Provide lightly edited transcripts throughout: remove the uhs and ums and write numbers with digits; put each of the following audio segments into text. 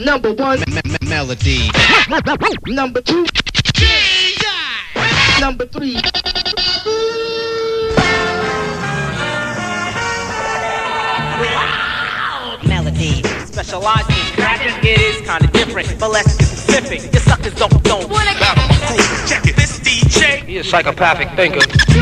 Number one, melody. Number two, number three. Melody. Specializing in cracking, it is kinda different, but let's get specific. Your suckers don't battle my crew. Check it, this DJ. He a psychopathic thinker.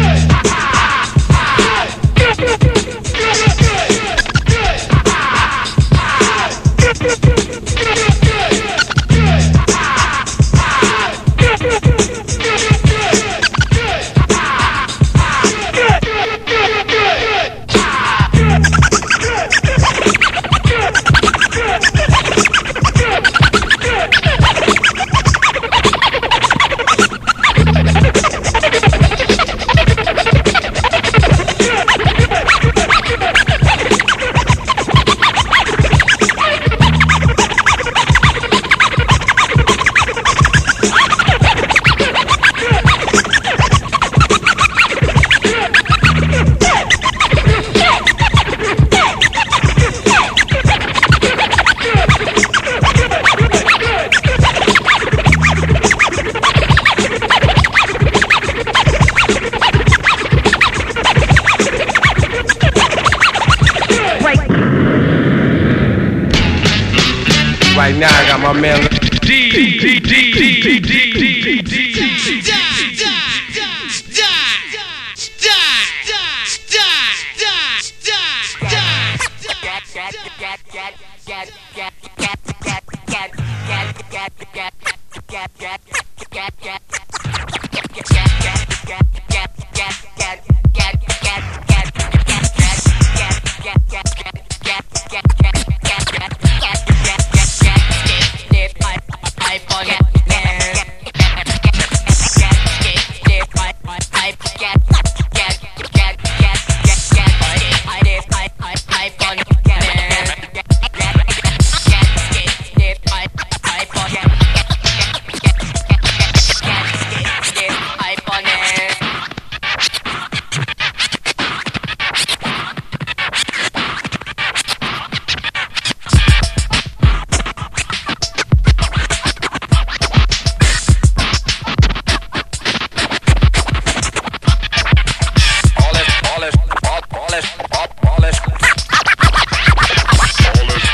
Right now I got my man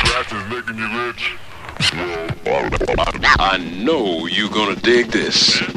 I know you're gonna dig this.